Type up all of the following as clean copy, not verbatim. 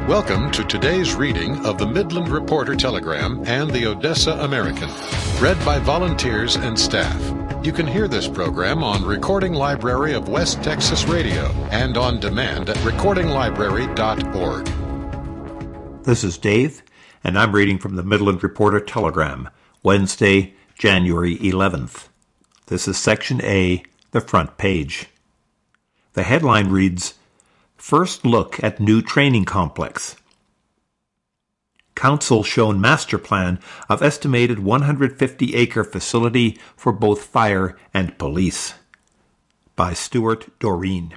Welcome to today's reading of the Midland Reporter Telegram and the Odessa American, read by volunteers and staff. You can hear this program on Recording Library of West Texas Radio and on demand at recordinglibrary.org. This is Dave, and I'm reading from the Midland Reporter Telegram, Wednesday, January 11th. This is Section A, the front page. The headline reads, First Look at New Training Complex. Council shown master plan of estimated 150-acre facility for both fire and police. By Stuart Doreen.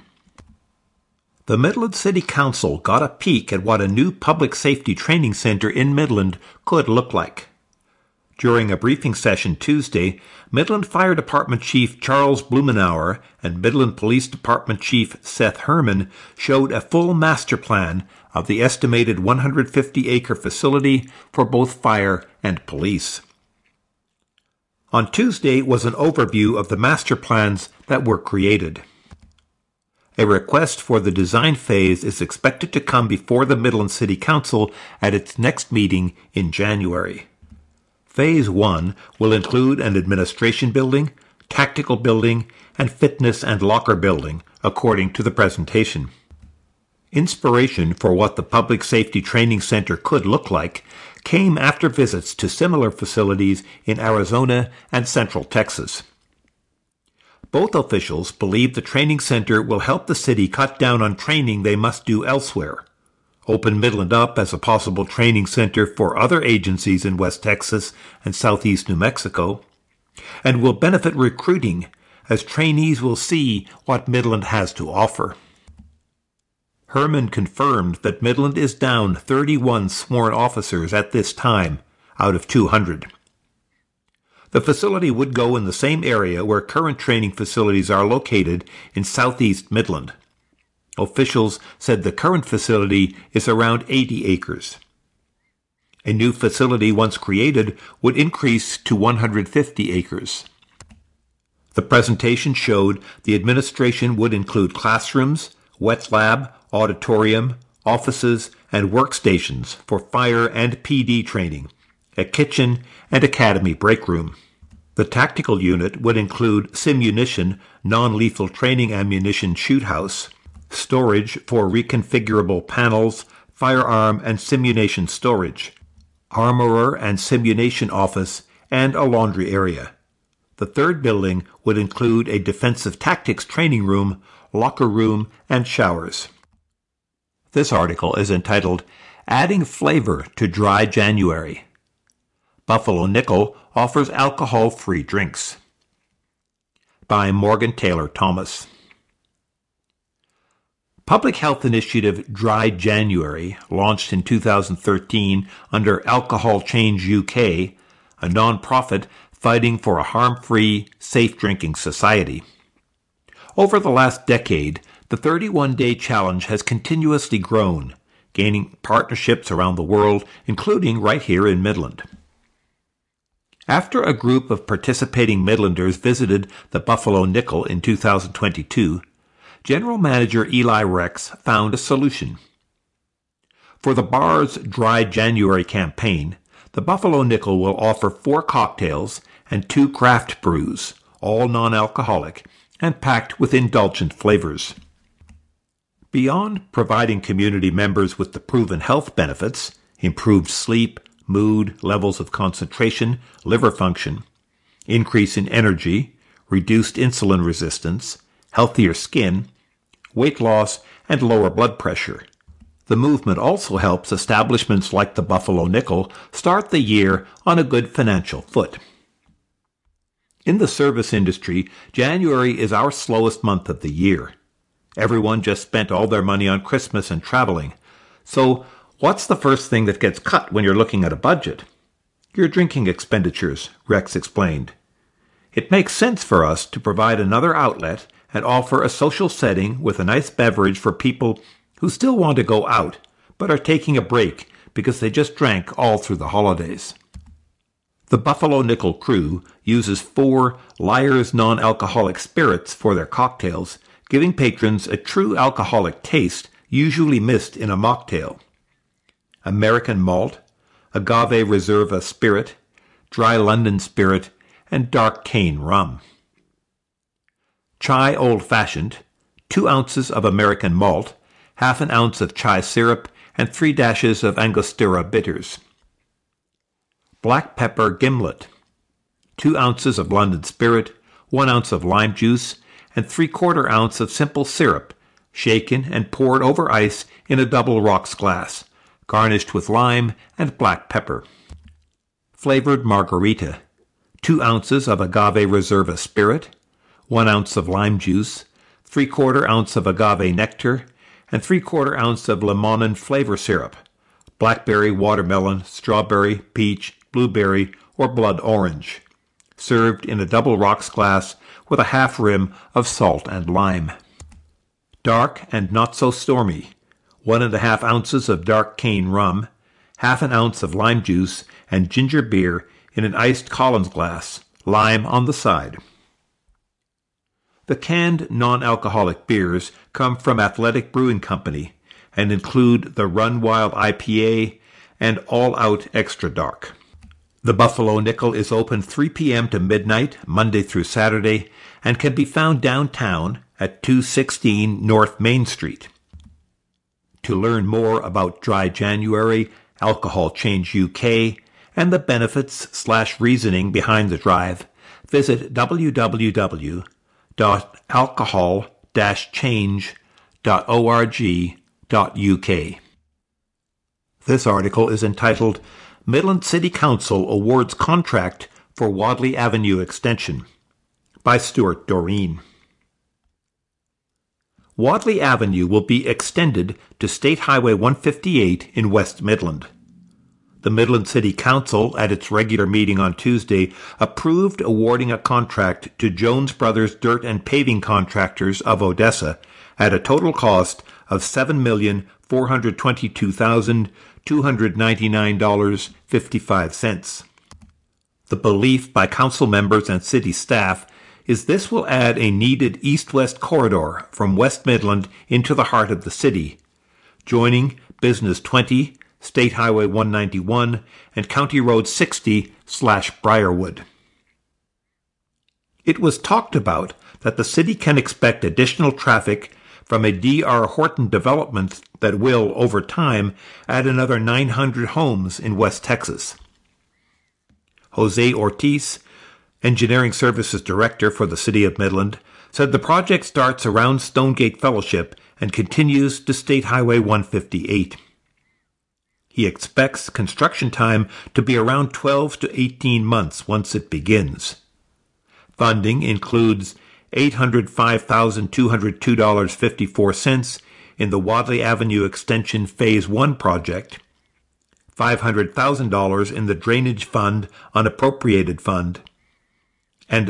The Midland City Council got a peek at what a new public safety training center in Midland could look like. During a briefing session Tuesday, Midland Fire Department Chief Charles Blumenauer and Midland Police Department Chief Seth Herman showed a full master plan of the estimated 150-acre facility for both fire and police. On Tuesday was an overview of the master plans that were created. A request for the design phase is expected to come before the Midland City Council at its next meeting in January. Phase 1 will include an administration building, tactical building, and fitness and locker building, according to the presentation. Inspiration for what the Public Safety Training Center could look like came after visits to similar facilities in Arizona and Central Texas. Both officials believe the training center will help the city cut down on training they must do elsewhere, open Midland up as a possible training center for other agencies in West Texas and southeast New Mexico, and will benefit recruiting as trainees will see what Midland has to offer. Herman confirmed that Midland is down 31 sworn officers at this time, out of 200. The facility would go in the same area where current training facilities are located in southeast Midland. Officials said the current facility is around 80 acres. A new facility, once created, would increase to 150 acres. The presentation showed the administration would include classrooms, wet lab, auditorium, offices, and workstations for fire and PD training, a kitchen, and academy break room. The tactical unit would include simunition, non-lethal training ammunition shoot house, storage for reconfigurable panels, firearm and simunation storage, armorer and simunation office, and a laundry area. The third building would include a defensive tactics training room, locker room, and showers. This article is entitled, Adding Flavor to Dry January. Buffalo Nickel offers alcohol-free drinks. By Morgan Taylor Thomas. Public health initiative Dry January, launched in 2013 under Alcohol Change UK, a non-profit fighting for a harm-free, safe drinking society. Over the last decade, the 31-day challenge has continuously grown, gaining partnerships around the world, including right here in Midland. After a group of participating Midlanders visited the Buffalo Nickel in 2022, General Manager Eli Rex found a solution. For the bar's Dry January campaign, the Buffalo Nickel will offer 4 cocktails and 2 craft brews, all non-alcoholic, and packed with indulgent flavors. Beyond providing community members with the proven health benefits, improved sleep, mood, levels of concentration, liver function, increase in energy, reduced insulin resistance, healthier skin, weight loss, and lower blood pressure, the movement also helps establishments like the Buffalo Nickel start the year on a good financial foot. In the service industry, January is our slowest month of the year. Everyone just spent all their money on Christmas and traveling. So, what's the first thing that gets cut when you're looking at a budget? Your drinking expenditures, Rex explained. It makes sense for us to provide another outlet and offer a social setting with a nice beverage for people who still want to go out, but are taking a break because they just drank all through the holidays. The Buffalo Nickel crew uses 4 Lyre's non-alcoholic spirits for their cocktails, giving patrons a true alcoholic taste usually missed in a mocktail. American Malt, Agave Reserva Spirit, Dry London Spirit, and Dark Cane Rum. Chai Old Fashioned, 2 ounces of American Malt, half an ounce of chai syrup, and 3 dashes of Angostura bitters. Black Pepper Gimlet, 2 ounces of London Spirit, 1 ounce of lime juice, and 3/4 ounce of simple syrup, shaken and poured over ice in a double rocks glass, garnished with lime and black pepper. Flavored Margarita, 2 ounces of Agave Reserva Spirit, 1 ounce of lime juice, 3/4 ounce of agave nectar, and 3/4 ounce of Limonin flavor syrup, blackberry, watermelon, strawberry, peach, blueberry, or blood orange, served in a double rocks glass with a half rim of salt and lime. Dark and Not So Stormy, 1½ ounces of dark cane rum, half an ounce of lime juice, and ginger beer in an iced Collins glass, lime on the side. The canned non-alcoholic beers come from Athletic Brewing Company and include the Run Wild IPA and All Out Extra Dark. The Buffalo Nickel is open 3 p.m. to midnight, Monday through Saturday, and can be found downtown at 216 North Main Street. To learn more about Dry January, Alcohol Change UK, and the benefits/reasoning behind the drive, visit www.alcohol-change.org.uk. This article is entitled Midland City Council Awards Contract for Wadley Avenue Extension by Stuart Doreen. Wadley Avenue will be extended to State Highway 158 in West Midland. The Midland City Council, at its regular meeting on Tuesday, approved awarding a contract to Jones Brothers Dirt and Paving Contractors of Odessa at a total cost of $7,422,299.55. The belief by council members and city staff is this will add a needed east-west corridor from West Midland into the heart of the city, joining Business 20, State Highway 191, and County Road 60/Briarwood. It was talked about that the city can expect additional traffic from a D.R. Horton development that will, over time, add another 900 homes in West Texas. Jose Ortiz, Engineering Services Director for the City of Midland, said the project starts around Stonegate Fellowship and continues to State Highway 158. He expects construction time to be around 12 to 18 months once it begins. Funding includes $805,202.54 in the Wadley Avenue Extension Phase 1 project, $500,000 in the Drainage Fund Unappropriated Fund, and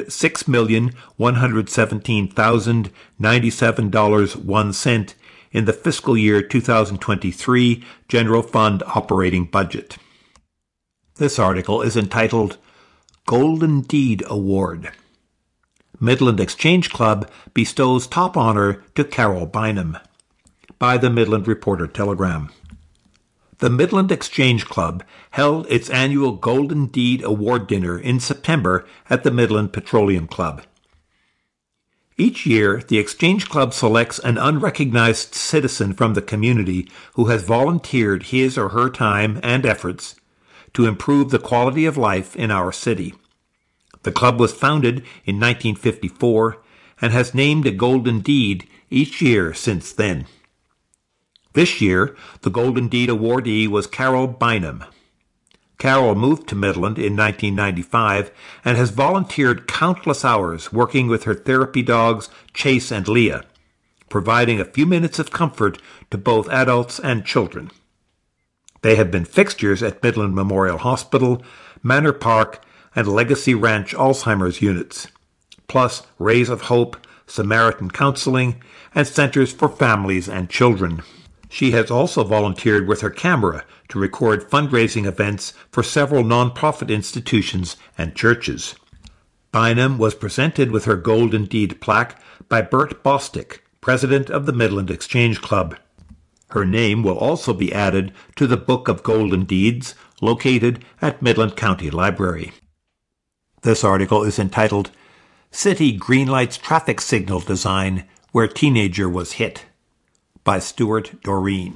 $6,117,097.01 in the fiscal year 2023 General Fund Operating Budget. This article is entitled Golden Deed Award. Midland Exchange Club bestows top honor to Carol Bynum by the Midland Reporter-Telegram. The Midland Exchange Club held its annual Golden Deed Award dinner in September at the Midland Petroleum Club. Each year, the Exchange Club selects an unrecognized citizen from the community who has volunteered his or her time and efforts to improve the quality of life in our city. The club was founded in 1954 and has named a Golden Deed each year since then. This year, the Golden Deed awardee was Carol Bynum. Carol moved to Midland in 1995 and has volunteered countless hours working with her therapy dogs, Chase and Leah, providing a few minutes of comfort to both adults and children. They have been fixtures at Midland Memorial Hospital, Manor Park, and Legacy Ranch Alzheimer's units, plus Rays of Hope, Samaritan Counseling, and Centers for Families and Children. She has also volunteered with her camera to record fundraising events for several nonprofit institutions and churches. Bynum was presented with her Golden Deed plaque by Bert Bostick, president of the Midland Exchange Club. Her name will also be added to the Book of Golden Deeds located at Midland County Library. This article is entitled, City Greenlights Traffic Signal Design Where Teenager Was Hit, by Stuart Doreen.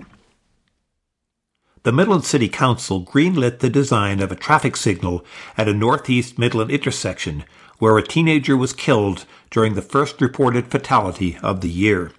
The Midland City Council greenlit the design of a traffic signal at a northeast Midland intersection where a teenager was killed during the first reported fatality of the year.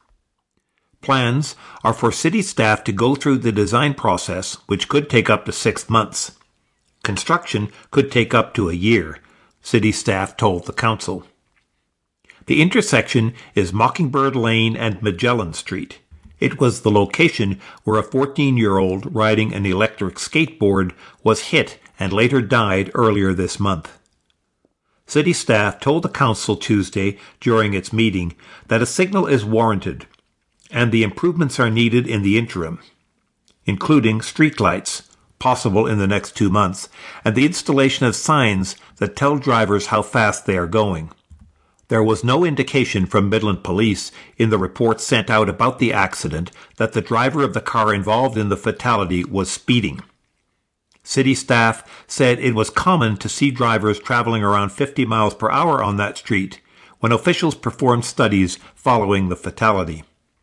Plans are for city staff to go through the design process, which could take up to 6 months. Construction could take up to a year, city staff told the council. The intersection is Mockingbird Lane and Magellan Street. It was the location where a 14-year-old riding an electric skateboard was hit and later died earlier this month. City staff told the council Tuesday during its meeting that a signal is warranted and the improvements are needed in the interim, including streetlights, possible in the next 2 months, and the installation of signs that tell drivers how fast they are going. There was no indication from Midland Police in the report sent out about the accident that the driver of the car involved in the fatality was speeding. City staff said it was common to see drivers traveling around 50 miles per hour on that street when officials performed studies following the fatality.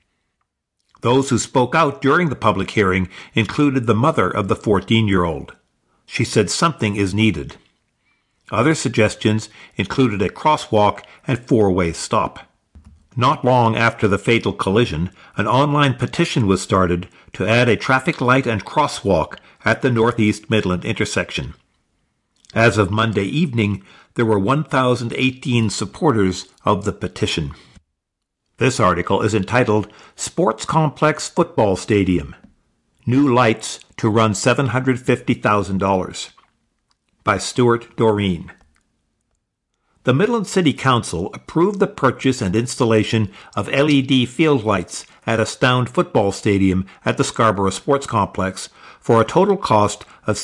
Those who spoke out during the public hearing included the mother of the 14-year-old. She said something is needed. Other suggestions included a crosswalk and 4-way stop. Not long after the fatal collision, an online petition was started to add a traffic light and crosswalk at the Northeast Midland intersection. As of Monday evening, there were 1,018 supporters of the petition. This article is entitled, Sports Complex Football Stadium. New Lights to Run $750,000, by Stuart Doreen. The Midland City Council approved the purchase and installation of LED field lights at Astound Football Stadium at the Scarborough Sports Complex for a total cost of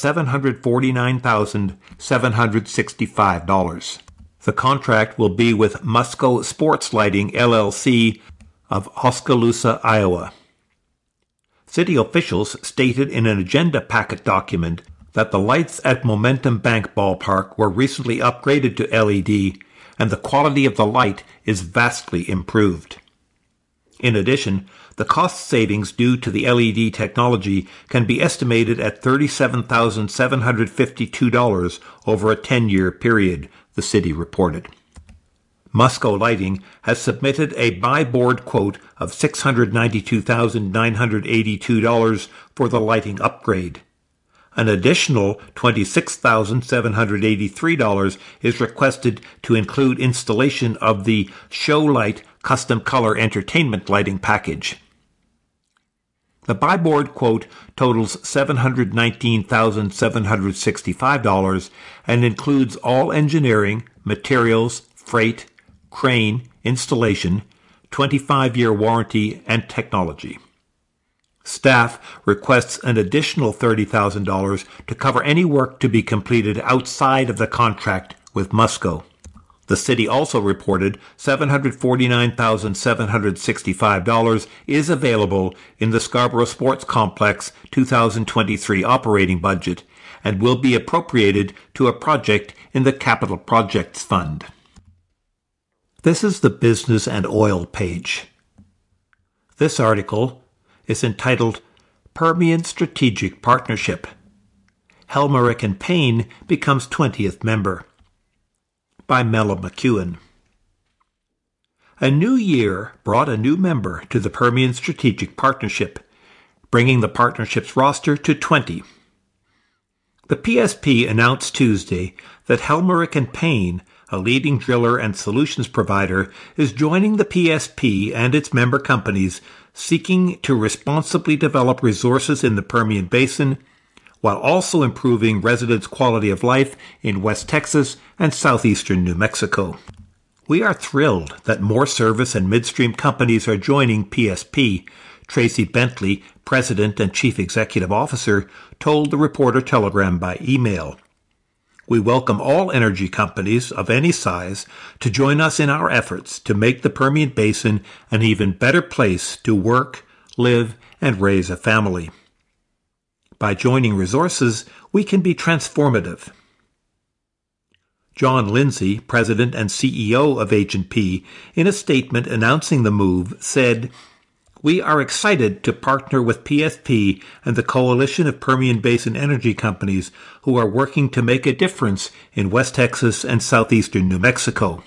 $749,765. The contract will be with Musco Sports Lighting, LLC of Oskaloosa, Iowa. City officials stated in an agenda packet document that the lights at Momentum Bank Ballpark were recently upgraded to LED, and the quality of the light is vastly improved. In addition, the cost savings due to the LED technology can be estimated at $37,752 over a 10-year period, the city reported. Musco Lighting has submitted a buy-board quote of $692,982 for the lighting upgrade. An additional $26,783 is requested to include installation of the Show Light custom color entertainment lighting package. The buy-board quote totals $719,765 and includes all engineering, materials, freight, crane, installation, 25-year warranty, and technology. Staff requests an additional $30,000 to cover any work to be completed outside of the contract with Musco. The city also reported $749,765 is available in the Scarborough Sports Complex 2023 operating budget and will be appropriated to a project in the Capital Projects Fund. This is the Business and Oil page. This article is entitled Permian Strategic Partnership. Helmerich and Payne becomes 20th member, by Mella McEwen. A new year brought a new member to the Permian Strategic Partnership, bringing the partnership's roster to 20. The PSP announced Tuesday that Helmerich and Payne, a leading driller and solutions provider, is joining the PSP and its member companies seeking to responsibly develop resources in the Permian Basin while also improving residents' quality of life in West Texas and southeastern New Mexico. We are thrilled that more service and midstream companies are joining PSP, Tracy Bentley, President and Chief Executive Officer, told the Reporter Telegram by email. We welcome all energy companies of any size to join us in our efforts to make the Permian Basin an even better place to work, live, and raise a family. By joining resources, we can be transformative. John Lindsay, President and CEO of H&P, in a statement announcing the move, said, "We are excited to partner with PSP and the coalition of Permian Basin energy companies who are working to make a difference in West Texas and southeastern New Mexico.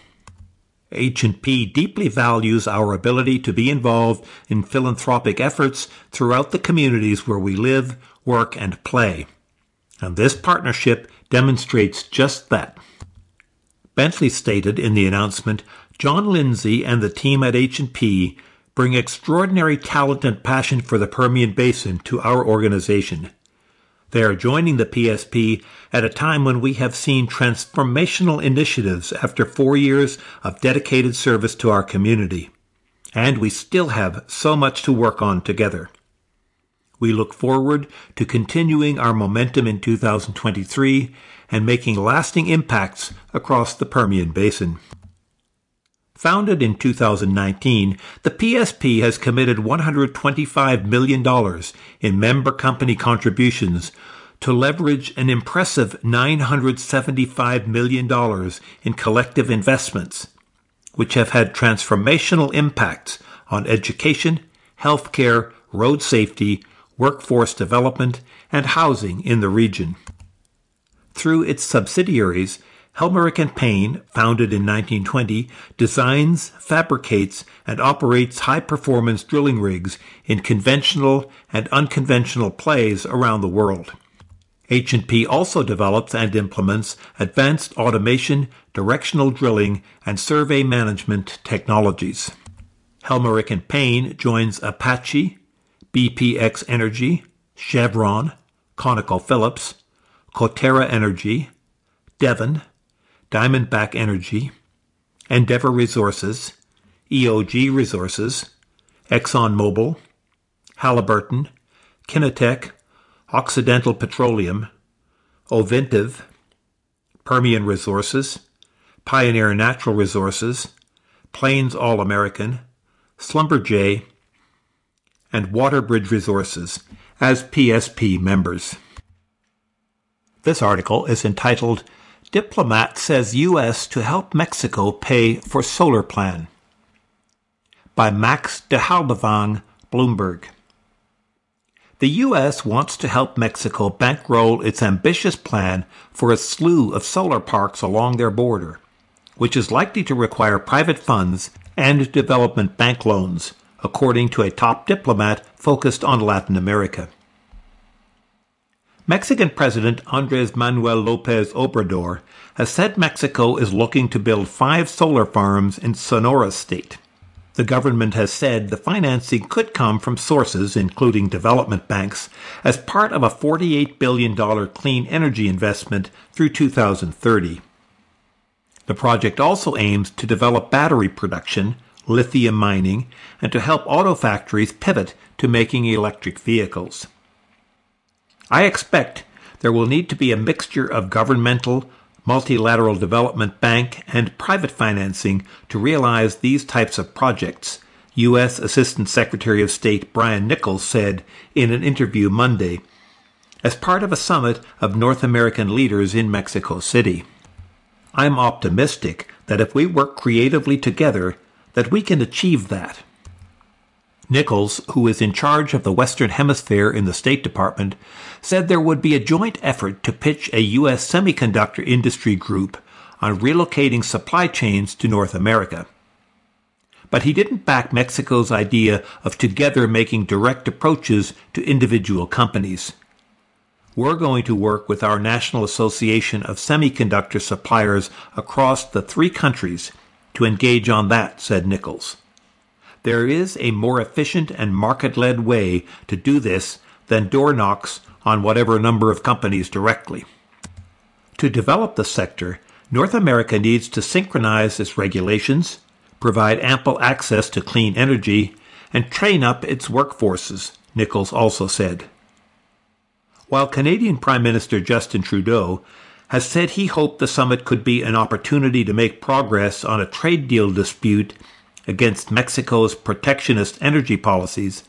H&P deeply values our ability to be involved in philanthropic efforts throughout the communities where we live, work, and play. And this partnership demonstrates just that." Bentley stated in the announcement, "John Lindsay and the team at H&P bring extraordinary talent and passion for the Permian Basin to our organization. They are joining the PSP at a time when we have seen transformational initiatives after 4 years of dedicated service to our community. And we still have so much to work on together. We look forward to continuing our momentum in 2023 and making lasting impacts across the Permian Basin." Founded in 2019, the PSP has committed $125 million in member company contributions to leverage an impressive $975 million in collective investments, which have had transformational impacts on education, healthcare, road safety, workforce development, and housing in the region. Through its subsidiaries, Helmerich & Payne, founded in 1920, designs, fabricates, and operates high-performance drilling rigs in conventional and unconventional plays around the world. H&P also develops and implements advanced automation, directional drilling, and survey management technologies. Helmerich & Payne joins Apache, BPX Energy, Chevron, ConocoPhillips, Coterra Energy, Devon, Diamondback Energy, Endeavor Resources, EOG Resources, ExxonMobil, Halliburton, Kinetec, Occidental Petroleum, Ovintiv, Permian Resources, Pioneer Natural Resources, Plains All-American, Schlumberger, and Waterbridge Resources as PSP members. This article is entitled, "Diplomat Says U.S. to Help Mexico Pay for Solar Plan," by Max de Halbevang, Bloomberg. The U.S. wants to help Mexico bankroll its ambitious plan for a slew of solar parks along their border, which is likely to require private funds and development bank loans, according to a top diplomat focused on Latin America. Mexican President Andrés Manuel López Obrador has said Mexico is looking to build 5 solar farms in Sonora State. The government has said the financing could come from sources, including development banks, as part of a $48 billion clean energy investment through 2030. The project also aims to develop battery production, lithium mining, and to help auto factories pivot to making electric vehicles. I expect there will need to be a mixture of governmental, multilateral development bank, and private financing to realize these types of projects, U.S. Assistant Secretary of State Brian Nichols said in an interview Monday, as part of a summit of North American leaders in Mexico City. "I'm optimistic that if we work creatively together, that we can achieve that." Nichols, who is in charge of the Western Hemisphere in the State Department, said there would be a joint effort to pitch a U.S. semiconductor industry group on relocating supply chains to North America. But he didn't back Mexico's idea of together making direct approaches to individual companies. "We're going to work with our National Association of Semiconductor Suppliers across the 3 countries to engage on that," said Nichols. "There is a more efficient and market-led way to do this than door knocks on whatever number of companies directly." To develop the sector, North America needs to synchronize its regulations, provide ample access to clean energy, and train up its workforces, Nichols also said. While Canadian Prime Minister Justin Trudeau has said he hoped the summit could be an opportunity to make progress on a trade deal dispute against Mexico's protectionist energy policies,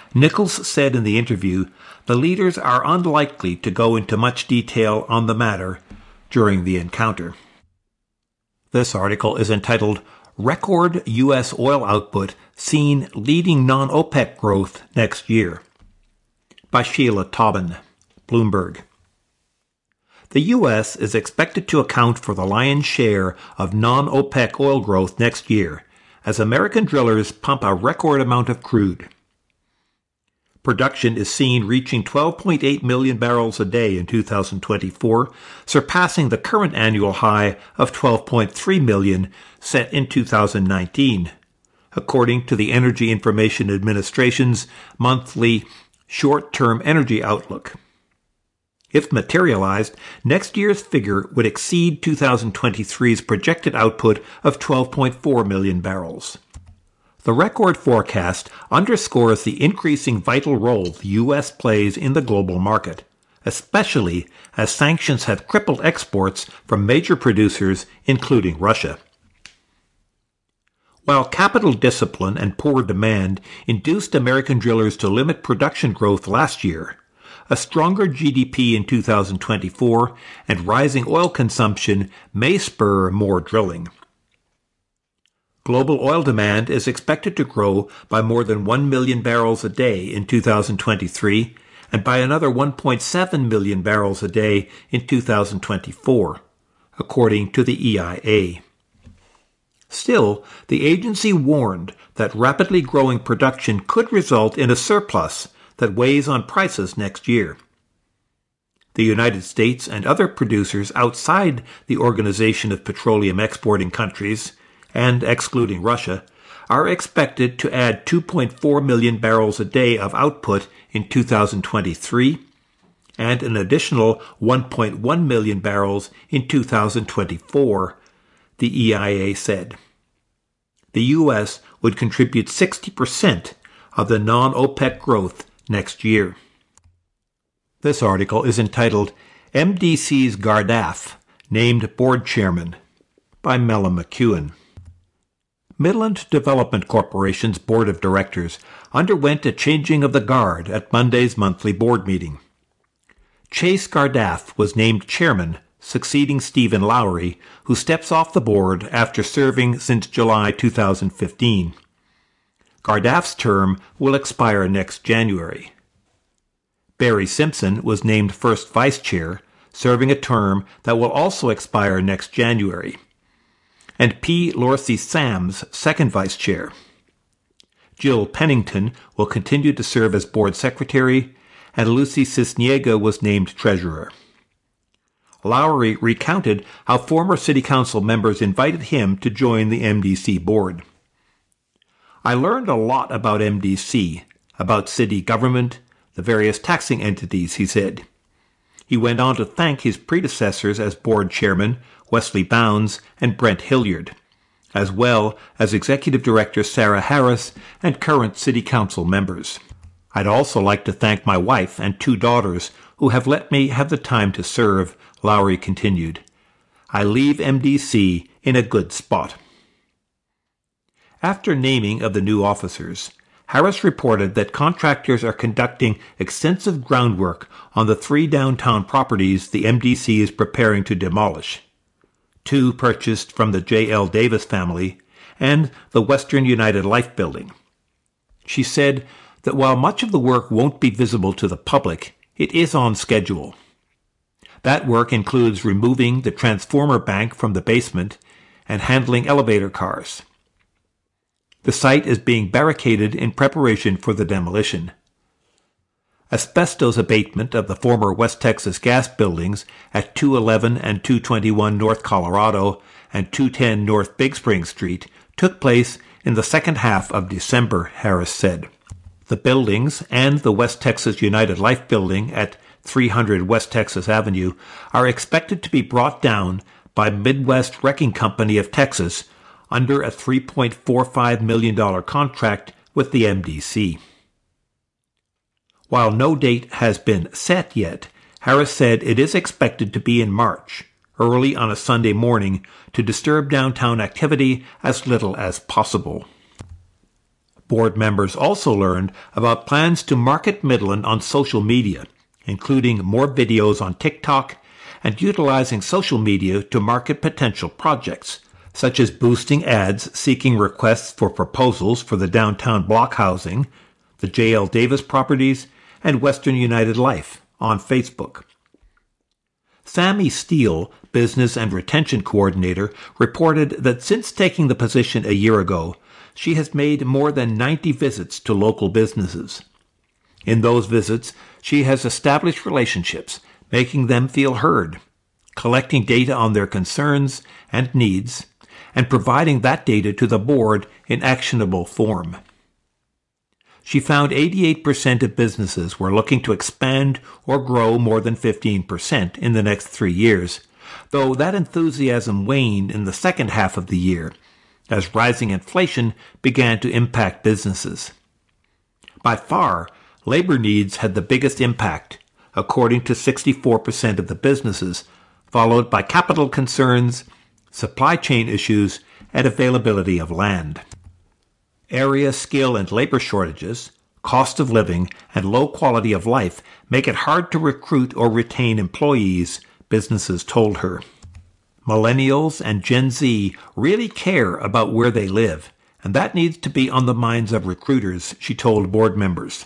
Nichols said in the interview, the leaders are unlikely to go into much detail on the matter during the encounter. This article is entitled, Record U.S. Oil Output Seen Leading Non-OPEC Growth Next Year, by Sheila Tobin, Bloomberg. The U.S. is expected to account for the lion's share of non-OPEC oil growth next year, as American drillers pump a record amount of crude. Production is seen reaching 12.8 million barrels a day in 2024, surpassing the current annual high of 12.3 million set in 2019, according to the Energy Information Administration's monthly short-term energy outlook. If materialized, next year's figure would exceed 2023's projected output of 12.4 million barrels. The record forecast underscores the increasing vital role the U.S. plays in the global market, especially as sanctions have crippled exports from major producers, including Russia. While capital discipline and poor demand induced American drillers to limit production growth last year, a stronger GDP in 2024 and rising oil consumption may spur more drilling. Global oil demand is expected to grow by more than 1 million barrels a day in 2023 and by another 1.7 million barrels a day in 2024, according to the EIA. Still, the agency warned that rapidly growing production could result in a surplus that weighs on prices next year. The United States and other producers outside the Organization of Petroleum Exporting Countries, and excluding Russia, are expected to add 2.4 million barrels a day of output in 2023 and an additional 1.1 million barrels in 2024, the EIA said. The U.S. would contribute 60% of the non-OPEC growth next year. This article is entitled MDC's Gardaf, Named Board Chairman, by Mella McEwen. Midland Development Corporation's Board of Directors underwent a changing of the guard at Monday's monthly board meeting. Chase Gardaf was named chairman, succeeding Stephen Lowry, who steps off the board after serving since July 2015. Gardaf's term will expire next January. Barry Simpson was named first vice chair, serving a term that will also expire next January, and P. Lorcy Sams, second vice chair. Jill Pennington will continue to serve as board secretary, and Lucy Cisniega was named treasurer. Lowry recounted how former city council members invited him to join the MDC board. I learned a lot about MDC, about city government, the various taxing entities, he said. He went on to thank his predecessors as board chairman, Wesley Bounds and Brent Hilliard, as well as executive director Sarah Harris and current city council members. I'd also like to thank my wife and 2 daughters who have let me have the time to serve, Lowry continued. I leave MDC in a good spot. After naming of the new officers, Harris reported that contractors are conducting extensive groundwork on the 3 downtown properties the MDC is preparing to demolish. 2 purchased from the J.L. Davis family, and the Western United Life building. She said that while much of the work won't be visible to the public, it is on schedule. That work includes removing the transformer bank from the basement and handling elevator cars. The site is being barricaded in preparation for the demolition. Asbestos abatement of the former West Texas gas buildings at 211 and 221 North Colorado and 210 North Big Spring Street took place in the second half of December, Harris said. The buildings and the West Texas United Life building at 300 West Texas Avenue are expected to be brought down by Midwest Wrecking Company of Texas under a $3.45 million contract with the MDC. While no date has been set yet, Harris said it is expected to be in March, early on a Sunday morning, to disturb downtown activity as little as possible. Board members also learned about plans to market Midland on social media, including more videos on TikTok and utilizing social media to market potential projects, such as boosting ads seeking requests for proposals for the downtown block housing, the J.L. Davis properties, and Western United Life on Facebook. Sammy Steele, Business and Retention Coordinator, reported that since taking the position a year ago, she has made more than 90 visits to local businesses. In those visits, she has established relationships, making them feel heard, collecting data on their concerns and needs, and providing that data to the board in actionable form. She found 88% of businesses were looking to expand or grow more than 15% in the next 3 years, though that enthusiasm waned in the second half of the year as rising inflation began to impact businesses. By far, labor needs had the biggest impact, according to 64% of the businesses, followed by capital concerns, supply chain issues, and availability of land. Area skill and labor shortages, cost of living, and low quality of life make it hard to recruit or retain employees, businesses told her. Millennials and Gen Z really care about where they live, and that needs to be on the minds of recruiters, she told board members.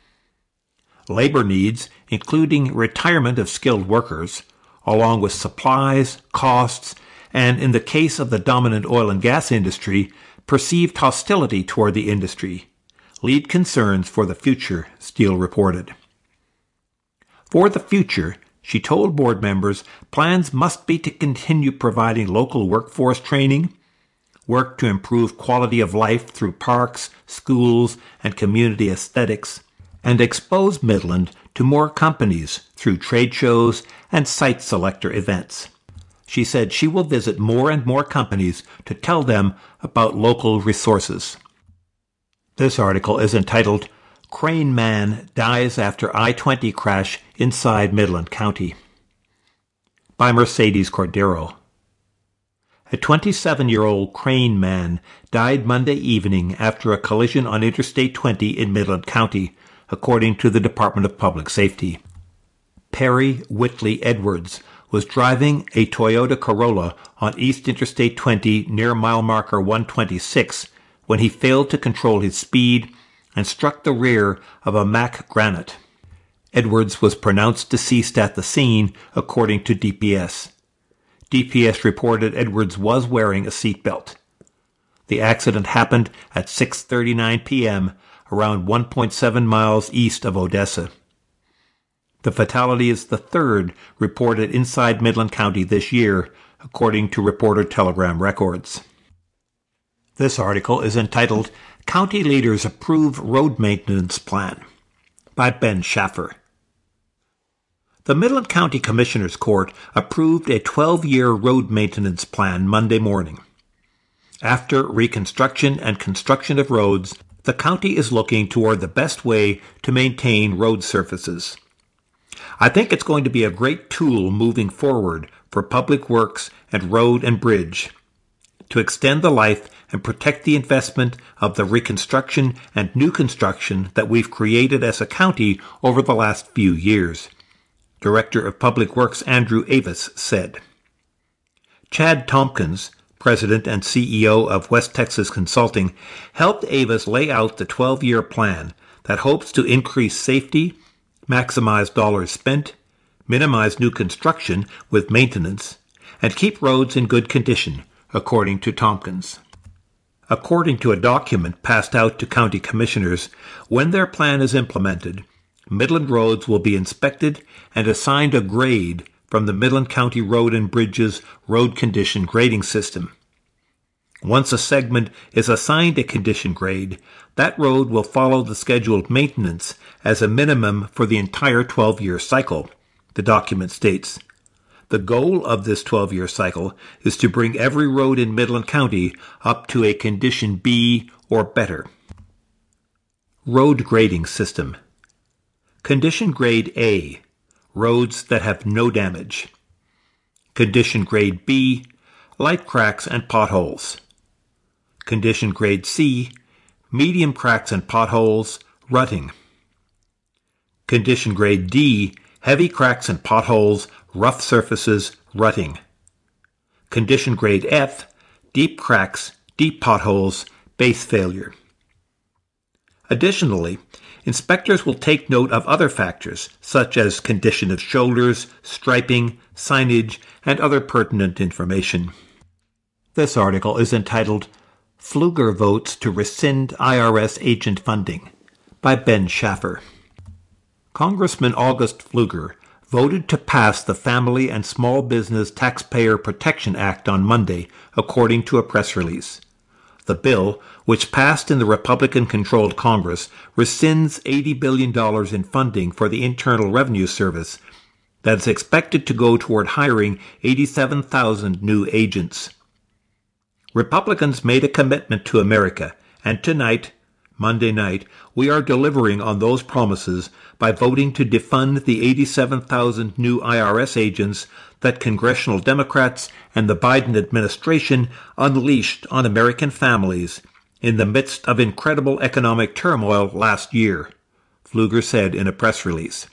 Labor needs, including retirement of skilled workers, along with supplies, costs, and in the case of the dominant oil and gas industry, perceived hostility toward the industry, lead concerns for the future, Steele reported. For the future, she told board members plans must be to continue providing local workforce training, work to improve quality of life through parks, schools, and community aesthetics, and expose Midland to more companies through trade shows and site selector events. She said she will visit more and more companies to tell them about local resources. This article is entitled, Crane Man Dies After I-20 Crash Inside Midland County, by Mercedes Cordero. A 27-year-old crane man died Monday evening after a collision on Interstate 20 in Midland County, according to the Department of Public Safety. Perry Whitley Edwards was driving a Toyota Corolla on East Interstate 20 near mile marker 126 when he failed to control his speed and struck the rear of a Mack Granite. Edwards was pronounced deceased at the scene, according to DPS. DPS reported Edwards was wearing a seatbelt. The accident happened at 6:39 p.m., around 1.7 miles east of Odessa. The fatality is the third reported inside Midland County this year, according to Reporter Telegram records. This article is entitled, County Leaders Approve Road Maintenance Plan, by Ben Schaffer. The Midland County Commissioners Court approved a 12-year road maintenance plan Monday morning. After reconstruction and construction of roads, the county is looking toward the best way to maintain road surfaces. I think it's going to be a great tool moving forward for public works and road and bridge to extend the life and protect the investment of the reconstruction and new construction that we've created as a county over the last few years, Director of Public Works Andrew Avis said. Chad Tompkins, President and CEO of West Texas Consulting, helped Avis lay out the 12-year plan that hopes to increase safety, maximize dollars spent, minimize new construction with maintenance, and keep roads in good condition, according to Tompkins. According to a document passed out to county commissioners, when their plan is implemented, Midland roads will be inspected and assigned a grade from the Midland County Road and Bridges Road Condition Grading System. Once a segment is assigned a condition grade, that road will follow the scheduled maintenance as a minimum for the entire 12-year cycle, the document states. The goal of this 12-year cycle is to bring every road in Midland County up to a condition B or better. Road Grading System. Condition Grade A, roads that have no damage. Condition Grade B, light cracks and potholes. Condition Grade C, medium cracks and potholes, rutting. Condition grade D, heavy cracks and potholes, rough surfaces, rutting. Condition grade F, deep cracks, deep potholes, base failure. Additionally, inspectors will take note of other factors, such as condition of shoulders, striping, signage, and other pertinent information. This article is entitled Pfluger Votes to Rescind IRS Agent Funding by Ben Schaffer. Congressman August Pfluger voted to pass the Family and Small Business Taxpayer Protection Act on Monday, according to a press release. The bill, which passed in the Republican-controlled Congress, rescinds $80 billion in funding for the Internal Revenue Service that is expected to go toward hiring 87,000 new agents. Republicans made a commitment to America, and tonight, Monday night, we are delivering on those promises by voting to defund the 87,000 new IRS agents that congressional Democrats and the Biden administration unleashed on American families in the midst of incredible economic turmoil last year, Pfluger said in a press release.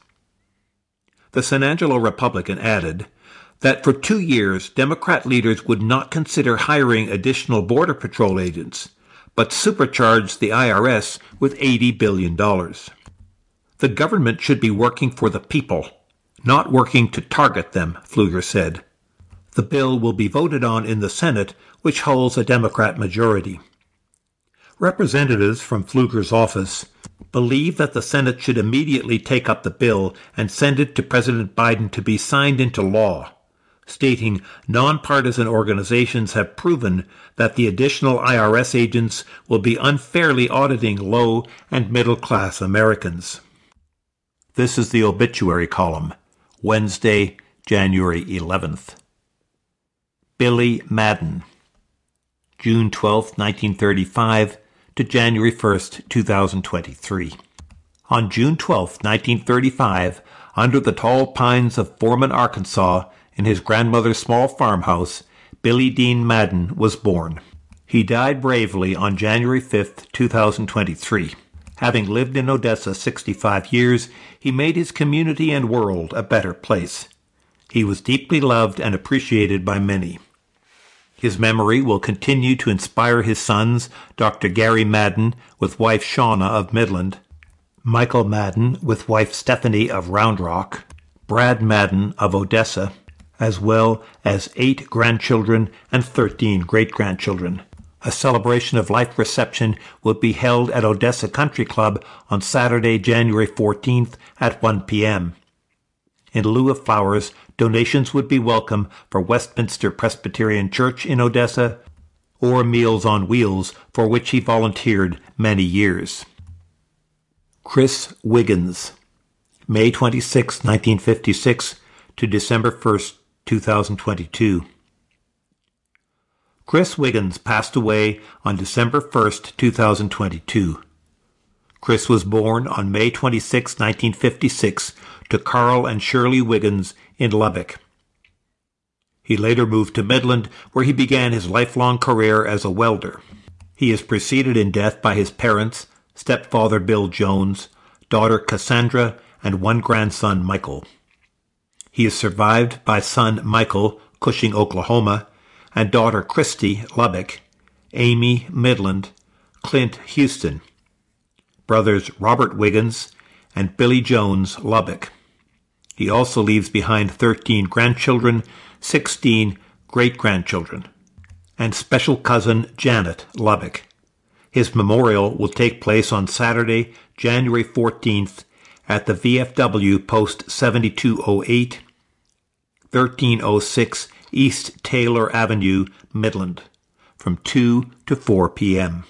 The San Angelo Republican added that for 2 years, Democrat leaders would not consider hiring additional Border Patrol agents, but supercharged the IRS with $80 billion. The government should be working for the people, not working to target them, Pfluger said. The bill will be voted on in the Senate, which holds a Democrat majority. Representatives from Pfluger's office believe that the Senate should immediately take up the bill and send it to President Biden to be signed into law, stating nonpartisan organizations have proven that the additional IRS agents will be unfairly auditing low and middle-class Americans. This is the obituary column, Wednesday, January 11th. Billy Madden, June 12, 1935 to January 1, 2023. On June 12, 1935, under the tall pines of Foreman, Arkansas, in his grandmother's small farmhouse, Billy Dean Madden was born. He died bravely on January 5, 2023. Having lived in Odessa 65 years, he made his community and world a better place. He was deeply loved and appreciated by many. His memory will continue to inspire his sons, Dr. Gary Madden with wife Shauna of Midland, Michael Madden with wife Stephanie of Round Rock, Brad Madden of Odessa, as well as 8 grandchildren and 13 great-grandchildren. A celebration of life reception will be held at Odessa Country Club on Saturday, January 14th at 1 p.m. In lieu of flowers, donations would be welcome for Westminster Presbyterian Church in Odessa or Meals on Wheels, for which he volunteered many years. Chris Wiggins, May 26, 1956 to December 1, 2022. Chris Wiggins passed away on December 1, 2022. Chris was born on May 26, 1956, to Carl and Shirley Wiggins in Lubbock. He later moved to Midland, where he began his lifelong career as a welder. He is preceded in death by his parents, stepfather Bill Jones, daughter Cassandra, and 1 grandson, Michael. He is survived by son Michael, Cushing, Oklahoma, and daughter Christy, Lubbock, Amy, Midland, Clint, Houston, brothers Robert Wiggins and Billy Jones, Lubbock. He also leaves behind 13 grandchildren, 16 great-grandchildren, and special cousin Janet, Lubbock. His memorial will take place on Saturday, January 14th at the VFW Post 7208, 1306 East Taylor Avenue, Midland, from 2 to 4 p.m.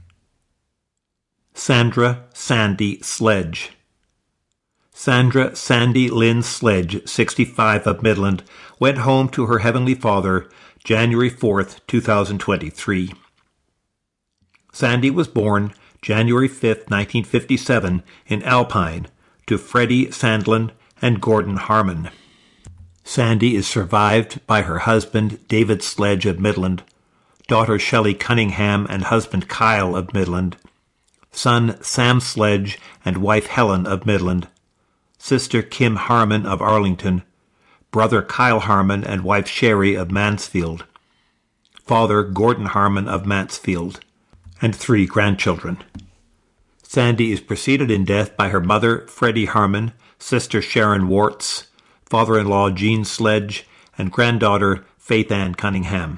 Sandra Sandy Sledge. Sandra Sandy Lynn Sledge, 65 of Midland, went home to her Heavenly Father January 4, 2023. Sandy was born January 5, 1957, in Alpine, to Freddie Sandlin and Gordon Harmon. Sandy is survived by her husband, David Sledge of Midland, daughter Shelley Cunningham and husband Kyle of Midland, son Sam Sledge and wife Helen of Midland, sister Kim Harmon of Arlington, brother Kyle Harmon and wife Sherry of Mansfield, father Gordon Harmon of Mansfield, and 3 grandchildren. Sandy is preceded in death by her mother Freddie Harmon, sister Sharon Warts, father-in-law Gene Sledge, and granddaughter Faith Ann Cunningham.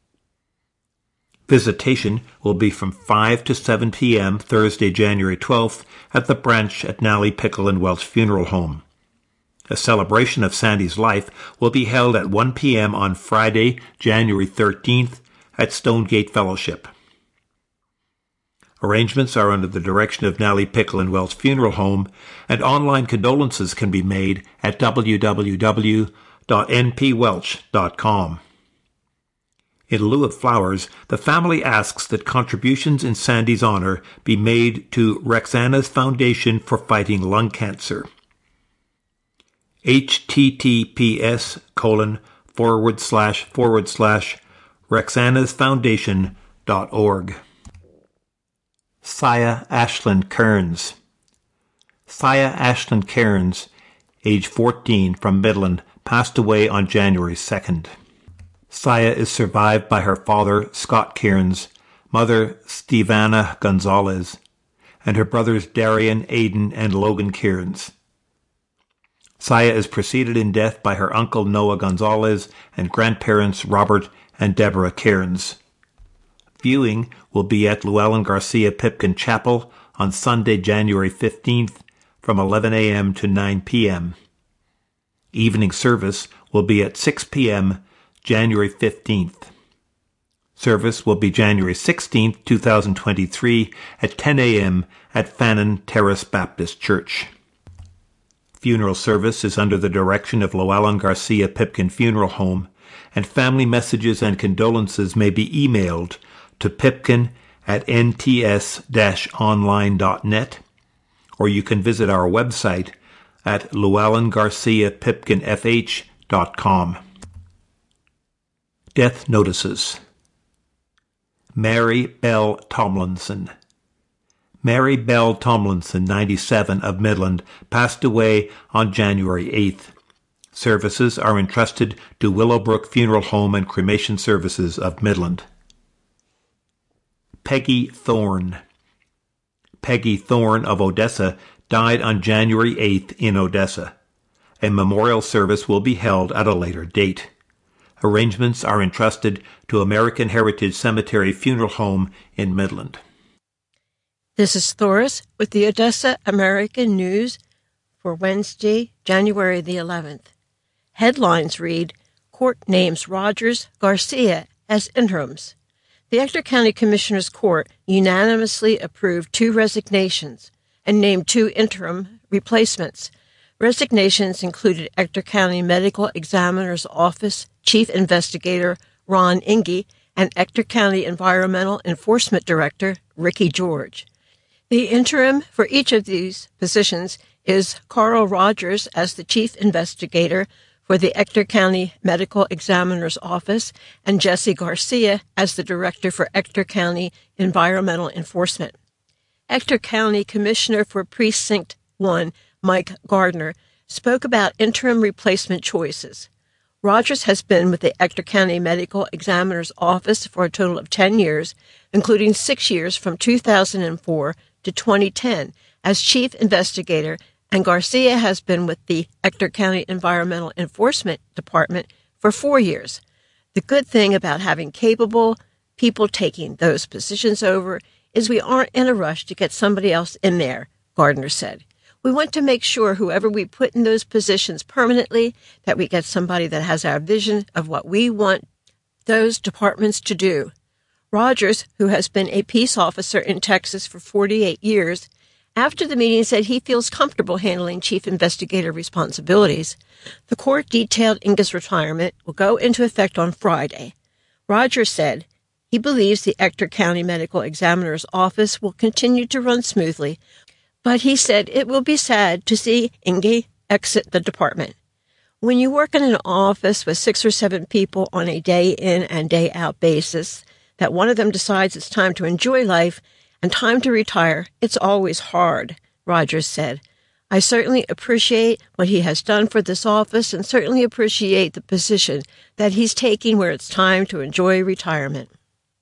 Visitation will be from 5 to 7 p.m. Thursday, January 12th at the branch at Nally Pickle and Welch Funeral Home. A celebration of Sandy's life will be held at 1 p.m. on Friday, January 13th at Stonegate Fellowship. Arrangements are under the direction of Nally Pickle and Welch Funeral Home, and online condolences can be made at www.npwelch.com. In lieu of flowers, the family asks that contributions in Sandy's honor be made to Rexana's Foundation for Fighting Lung Cancer. https://rexanasfoundation.org. Saya Ashland Kearns. Saya Ashland Kearns, age 14, from Midland, passed away on January 2nd. Saya is survived by her father, Scott Kearns, mother, Stevana Gonzalez, and her brothers Darian, Aidan, and Logan Kearns. Saya is preceded in death by her uncle Noah Gonzalez and grandparents Robert and Deborah Kearns. Viewing will be at Llewellyn Garcia Pipkin Chapel on Sunday, January 15th from 11 a.m. to 9 p.m. Evening service will be at 6 p.m. January 15th. Service will be January 16th, 2023 at 10 a.m. at Fannin Terrace Baptist Church. Funeral service is under the direction of Llewellyn Garcia Pipkin Funeral Home, and family messages and condolences may be emailed to pipkin@nts-online.net, or you can visit our website at llewellyngarciapipkinfh.com. Death notices. Mary Bell Tomlinson. Mary Bell Tomlinson, 97, of Midland, passed away on January 8th. Services are entrusted to Willowbrook Funeral Home and Cremation Services of Midland. Peggy Thorne. Peggy Thorne of Odessa died on January 8th in Odessa. A memorial service will be held at a later date. Arrangements are entrusted to American Heritage Cemetery Funeral Home in Midland. This is Thoris with the Odessa American News for Wednesday, January the 11th. Headlines read, Court names Rogers Garcia as interims. The Ector County Commissioner's Court unanimously approved 2 resignations and named 2 interim replacements. Resignations included Ector County Medical Examiner's Office Chief Investigator Ron Inge and Ector County Environmental Enforcement Director Ricky George. The interim for each of these positions is Carl Rogers as the Chief Investigator for the Ector County Medical Examiner's Office and Jesse Garcia as the Director for Ector County Environmental Enforcement. Ector County Commissioner for Precinct 1, Mike Gardner, spoke about interim replacement choices. Rogers has been with the Ector County Medical Examiner's Office for a total of 10 years, including 6 years from 2004 to 2010 as Chief Investigator, and Garcia has been with the Ector County Environmental Enforcement Department for 4 years. The good thing about having capable people taking those positions over is we aren't in a rush to get somebody else in there, Gardner said. We want to make sure whoever we put in those positions permanently, that we get somebody that has our vision of what we want those departments to do. Rogers, who has been a peace officer in Texas for 48 years, after the meeting said he feels comfortable handling chief investigator responsibilities. The court detailed Inge's retirement will go into effect on Friday. Rogers said he believes the Ector County Medical Examiner's Office will continue to run smoothly, but he said it will be sad to see Inge exit the department. When you work in an office with 6 or 7 people on a day-in and day-out basis, that one of them decides it's time to enjoy life and time to retire. It's always hard, Rogers said. I certainly appreciate what he has done for this office and certainly appreciate the position that he's taking where it's time to enjoy retirement.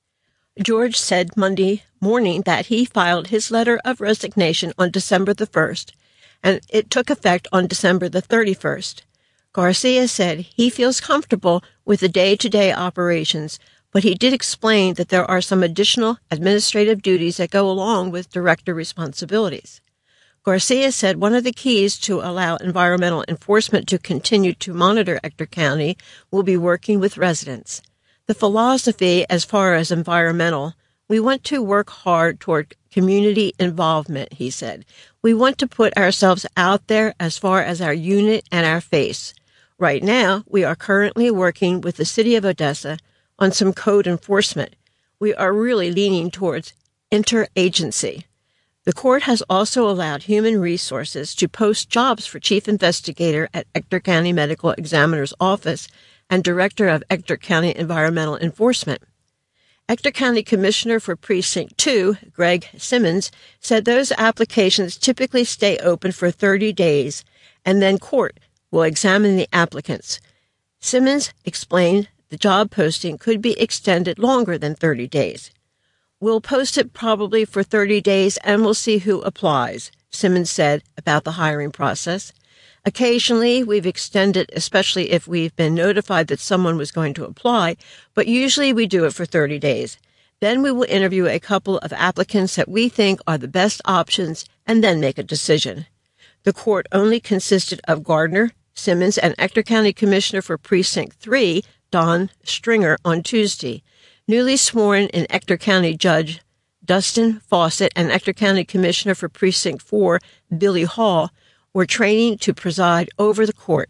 George said Monday morning that he filed his letter of resignation on December the 1st, and it took effect on December the 31st. Garcia said he feels comfortable with the day-to-day operations, but he did explain that there are some additional administrative duties that go along with director responsibilities. Garcia said one of the keys to allow environmental enforcement to continue to monitor Ector County will be working with residents. The philosophy as far as environmental, we want to work hard toward community involvement, he said. We want to put ourselves out there as far as our unit and our face. Right now, we are currently working with the city of Odessa on some code enforcement. We are really leaning towards interagency. The court has also allowed Human Resources to post jobs for chief investigator at Ector County Medical Examiner's Office and director of Ector County Environmental Enforcement. Ector County Commissioner for Precinct 2, Greg Simmons, said those applications typically stay open for 30 days, and then court will examine the applicants. Simmons explained the job posting could be extended longer than 30 days. We'll post it probably for 30 days, and we'll see who applies, Simmons said about the hiring process. Occasionally, we've extended, especially if we've been notified that someone was going to apply, but usually we do it for 30 days. Then we will interview a couple of applicants that we think are the best options and then make a decision. The court only consisted of Gardner, Simmons, and Ector County Commissioner for Precinct 3, Don Stringer, on Tuesday. Newly sworn in Ector County Judge Dustin Fawcett and Ector County Commissioner for Precinct 4, Billy Hall, were training to preside over the court.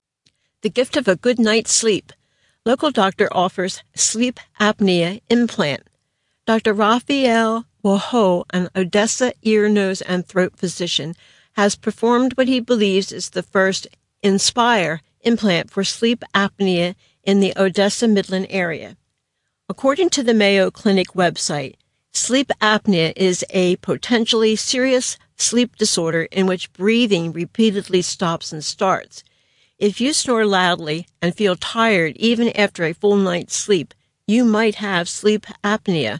The gift of a good night's sleep. Local doctor offers sleep apnea implant. Dr. Raphael Woho, an Odessa ear, nose, and throat physician, has performed what he believes is the first Inspire implant for sleep apnea in the Odessa Midland area. According to the Mayo Clinic website, sleep apnea is a potentially serious sleep disorder in which breathing repeatedly stops and starts. If you snore loudly and feel tired even after a full night's sleep, you might have sleep apnea.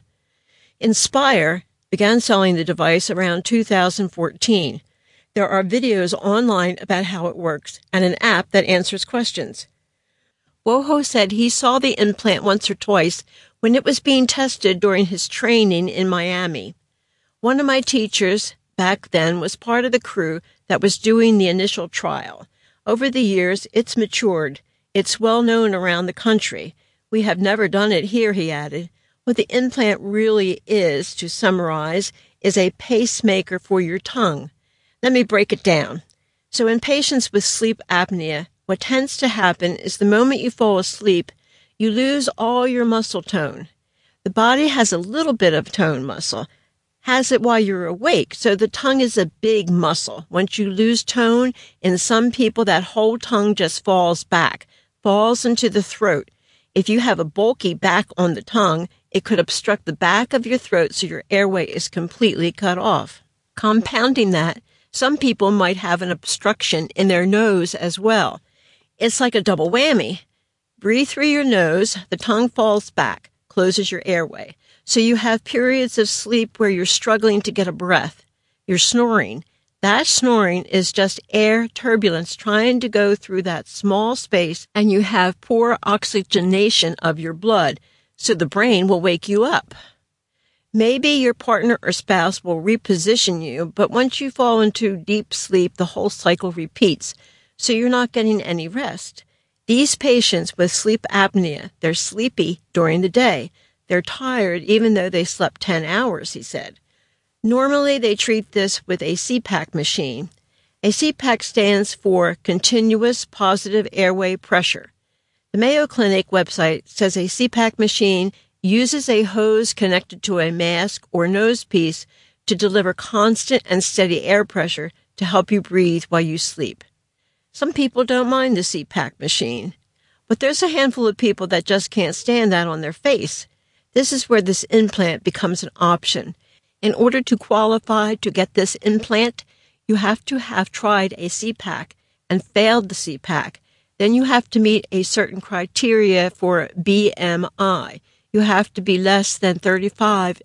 Inspire began selling the device around 2014. There are videos online about how it works and an app that answers questions. Woho said he saw the implant once or twice when it was being tested during his training in Miami. One of my teachers back then was part of the crew that was doing the initial trial. Over the years, it's matured. It's well known around the country. We have never done it here, he added. What the implant really is, to summarize, is a pacemaker for your tongue. Let me break it down. So in patients with sleep apnea, what tends to happen is the moment you fall asleep, you lose all your muscle tone. The body has a little bit of tone muscle, has it while you're awake, so the tongue is a big muscle. Once you lose tone, in some people that whole tongue just falls back, falls into the throat. If you have a bulky back on the tongue, it could obstruct the back of your throat so your airway is completely cut off. Compounding that, some people might have an obstruction in their nose as well. It's like a double whammy. Breathe through your nose, the tongue falls back, closes your airway. So you have periods of sleep where you're struggling to get a breath. You're snoring. That snoring is just air turbulence trying to go through that small space, and you have poor oxygenation of your blood, so the brain will wake you up. Maybe your partner or spouse will reposition you, but once you fall into deep sleep, the whole cycle repeats, so you're not getting any rest. These patients with sleep apnea, they're sleepy during the day. They're tired even though they slept 10 hours, he said. Normally, they treat this with a CPAP machine. A CPAP stands for Continuous Positive Airway Pressure. The Mayo Clinic website says a CPAP machine uses a hose connected to a mask or nose piece to deliver constant and steady air pressure to help you breathe while you sleep. Some people don't mind the CPAP machine, but there's a handful of people that just can't stand that on their face. This is where this implant becomes an option. In order to qualify to get this implant, you have to have tried a CPAC and failed the CPAC. Then you have to meet a certain criteria for BMI. You have to be less than 35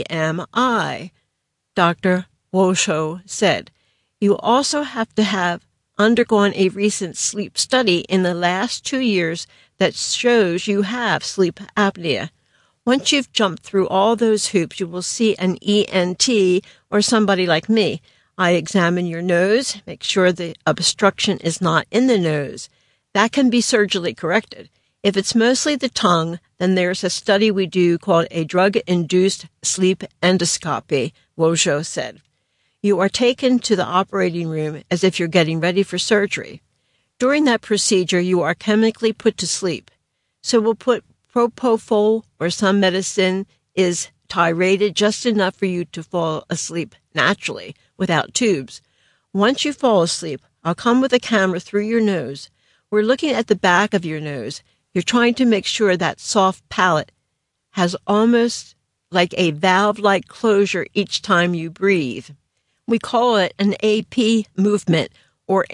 BMI, Dr. Wosho said. You also have to have undergone a recent sleep study in the last 2 years that shows you have sleep apnea. Once you've jumped through all those hoops, you will see an ENT or somebody like me. I examine your nose, make sure the obstruction is not in the nose. That can be surgically corrected. If it's mostly the tongue, then there's a study we do called a drug-induced sleep endoscopy, Wosho said. You are taken to the operating room as if you're getting ready for surgery. During that procedure, you are chemically put to sleep. So we'll put propofol or some medicine is titrated just enough for you to fall asleep naturally without tubes. Once you fall asleep, I'll come with a camera through your nose. We're looking at the back of your nose. You're trying to make sure that soft palate has almost like a valve-like closure each time you breathe. We call it an AP movement or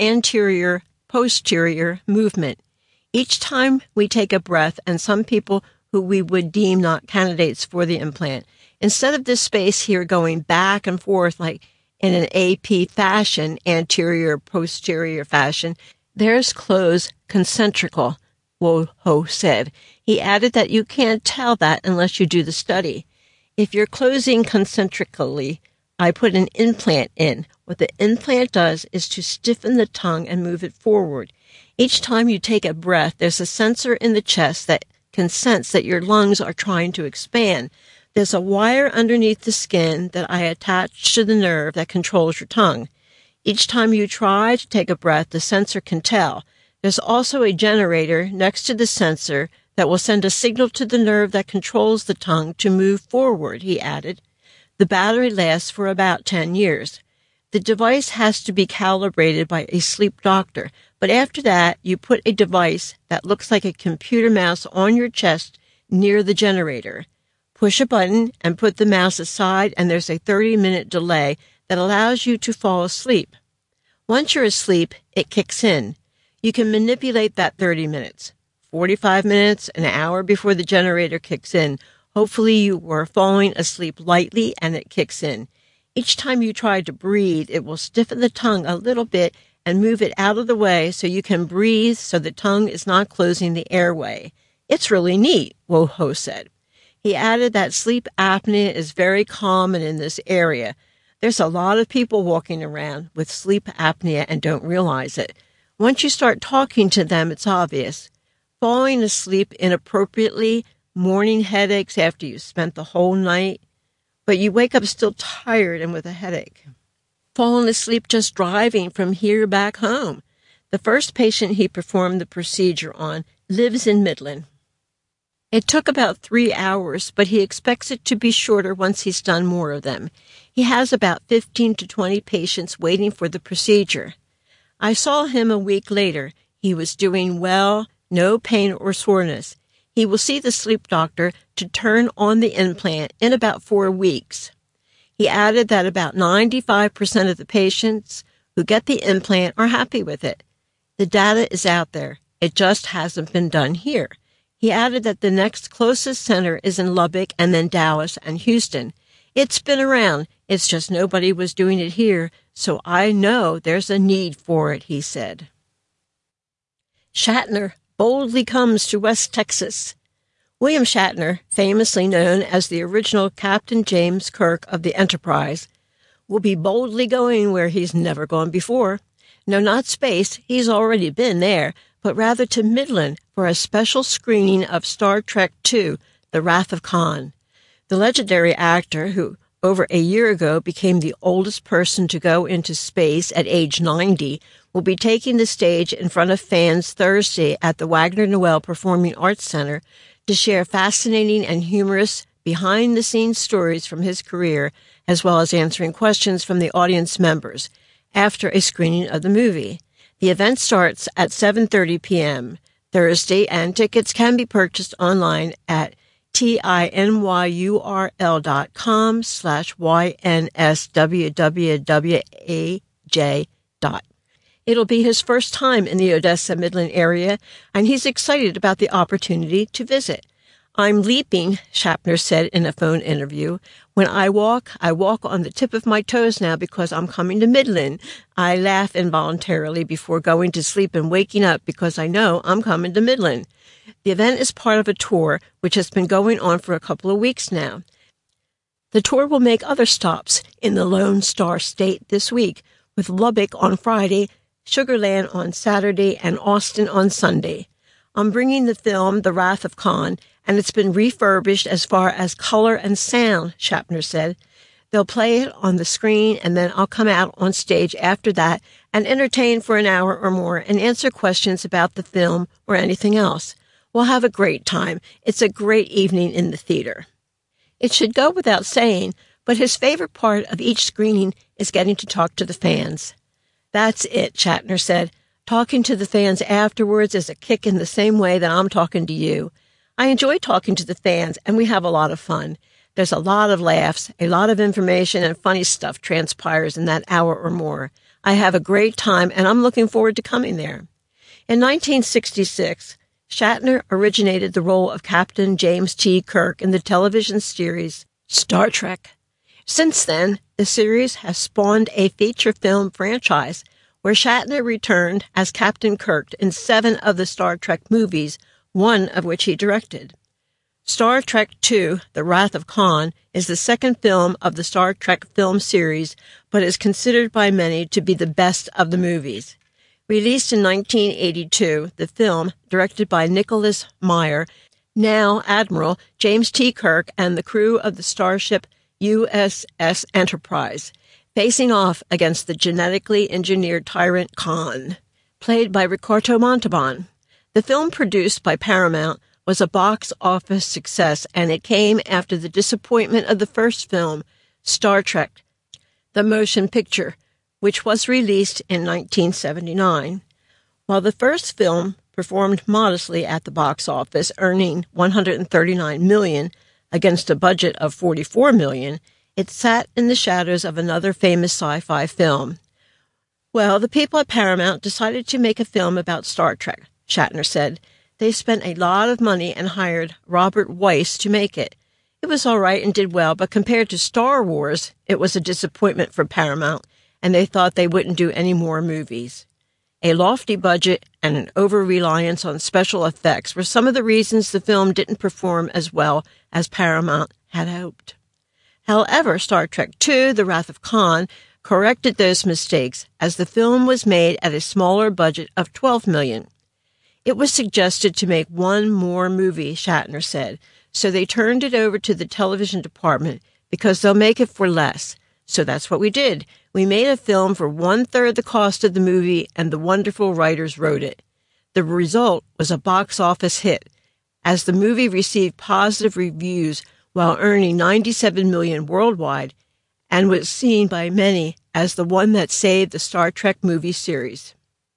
anterior-posterior movement. Each time we take a breath, and some people who we would deem not candidates for the implant, instead of this space here going back and forth like in an AP fashion, anterior-posterior fashion, theirs close concentrical, Wosho said. He added that you can't tell that unless you do the study. If you're closing concentrically, I put an implant in. What the implant does is to stiffen the tongue and move it forward. Each time you take a breath, there's a sensor in the chest that can sense that your lungs are trying to expand. There's a wire underneath the skin that I attach to the nerve that controls your tongue. Each time you try to take a breath, the sensor can tell. There's also a generator next to the sensor that will send a signal to the nerve that controls the tongue to move forward, he added. The battery lasts for about 10 years. The device has to be calibrated by a sleep doctor, but after that, you put a device that looks like a computer mouse on your chest near the generator. Push a button and put the mouse aside, and there's a 30-minute delay that allows you to fall asleep. Once you're asleep, it kicks in. You can manipulate that 30 minutes, 45 minutes, an hour before the generator kicks in. Hopefully you were falling asleep lightly and it kicks in. Each time you try to breathe, it will stiffen the tongue a little bit and move it out of the way so you can breathe so the tongue is not closing the airway. It's really neat, Wosho said. He added that sleep apnea is very common in this area. There's a lot of people walking around with sleep apnea and don't realize it. Once you start talking to them, it's obvious. Falling asleep inappropriately, morning headaches after you spent the whole night, but you wake up still tired and with a headache. Falling asleep just driving from here back home. The first patient he performed the procedure on lives in Midland. It took about 3 hours, but he expects it to be shorter once he's done more of them. He has about 15 to 20 patients waiting for the procedure. I saw him a week later. He was doing well, no pain or soreness. He will see the sleep doctor to turn on the implant in about 4 weeks. He added that about 95% of the patients who get the implant are happy with it. The data is out there. It just hasn't been done here. He added that the next closest center is in Lubbock and then Dallas and Houston. It's been around. It's just nobody was doing it here, so I know there's a need for it, he said. Shatner boldly comes to West Texas. William Shatner, famously known as the original Captain James Kirk of the Enterprise, will be boldly going where he's never gone before. No, not space. He's already been there, but rather to Midland for a special screening of Star Trek II, The Wrath of Khan. The legendary actor, who over a year ago became the oldest person to go into space at age 90, will be taking the stage in front of fans Thursday at the Wagner Noel Performing Arts Center to share fascinating and humorous behind-the-scenes stories from his career, as well as answering questions from the audience members after a screening of the movie. The event starts at 7:30 p.m. Thursday, and tickets can be purchased online at tinyurl.com/YNSWWWAJ. It'll be his first time in the Odessa Midland area, and he's excited about the opportunity to visit. I'm leaping, Schaffner said in a phone interview. When I walk on the tip of my toes now because I'm coming to Midland. I laugh involuntarily before going to sleep and waking up because I know I'm coming to Midland. The event is part of a tour which has been going on for a couple of weeks now. The tour will make other stops in the Lone Star State this week, with Lubbock on Friday, Sugar Land on Saturday, and Austin on Sunday. I'm bringing the film The Wrath of Khan, and it's been refurbished as far as color and sound, Schaffner said. They'll play it on the screen, and then I'll come out on stage after that and entertain for an hour or more and answer questions about the film or anything else. We'll have a great time. It's a great evening in the theater. It should go without saying, but his favorite part of each screening is getting to talk to the fans. That's it, Schaffner said. Talking to the fans afterwards is a kick in the same way that I'm talking to you. I enjoy talking to the fans, and we have a lot of fun. There's a lot of laughs, a lot of information, and funny stuff transpires in that hour or more. I have a great time, and I'm looking forward to coming there. In 1966, Shatner originated the role of Captain James T. Kirk in the television series Star Trek. Since then, the series has spawned a feature film franchise where Shatner returned as Captain Kirk in 7 of the Star Trek movies, one of which he directed. Star Trek II, The Wrath of Khan, is the second film of the Star Trek film series, but is considered by many to be the best of the movies. Released in 1982, the film, directed by Nicholas Meyer, now Admiral James T. Kirk and the crew of the starship USS Enterprise, facing off against the genetically engineered tyrant Khan, played by Ricardo Montalban. The film, produced by Paramount, was a box office success, and it came after the disappointment of the first film, Star Trek, the motion picture, which was released in 1979. While the first film performed modestly at the box office, earning $139 million against a budget of $44 million, it sat in the shadows of another famous sci-fi film. Well, the people at Paramount decided to make a film about Star Trek, Shatner said. They spent a lot of money and hired Robert Weiss to make it. It was all right and did well, but compared to Star Wars, it was a disappointment for Paramount, and they thought they wouldn't do any more movies. A lofty budget and an over-reliance on special effects were some of the reasons the film didn't perform as well as Paramount had hoped. However, Star Trek II, The Wrath of Khan, corrected those mistakes as the film was made at a smaller budget of $12 million. It was suggested to make one more movie, Shatner said, so they turned it over to the television department because they'll make it for less. So that's what we did. We made a film for 1/3 the cost of the movie, and the wonderful writers wrote it. The result was a box office hit, as the movie received positive reviews while earning $97 million worldwide, and was seen by many as the one that saved the Star Trek movie series.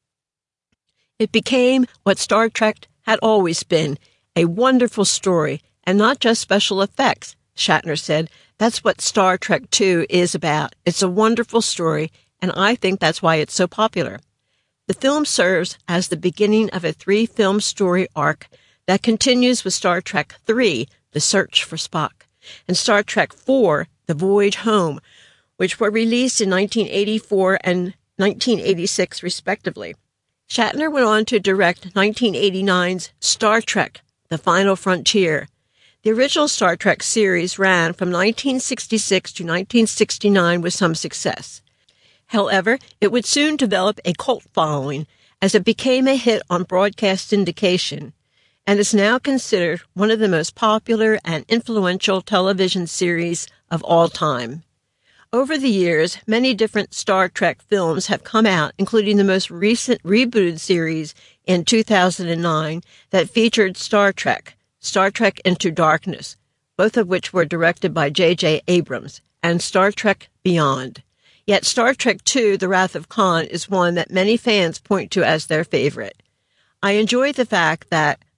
It became what Star Trek had always been, a wonderful story, and not just special effects, Shatner said. That's what Star Trek II is about. It's a wonderful story, and I think that's why it's so popular. The film serves as the beginning of a 3-film story arc that continues with Star Trek III, The Search for Spock, and Star Trek IV, The Voyage Home, which were released in 1984 and 1986, respectively. Shatner went on to direct 1989's Star Trek, The Final Frontier. The original Star Trek series ran from 1966 to 1969 with some success. However, it would soon develop a cult following as it became a hit on broadcast syndication, and is now considered one of the most popular and influential television series of all time. Over the years, many different Star Trek films have come out, including the most recent rebooted series in 2009 that featured Star Trek Into Darkness, both of which were directed by J.J. Abrams, and Star Trek Beyond. Yet Star Trek II, The Wrath of Khan, is one that many fans point to as their favorite. I enjoy the fact that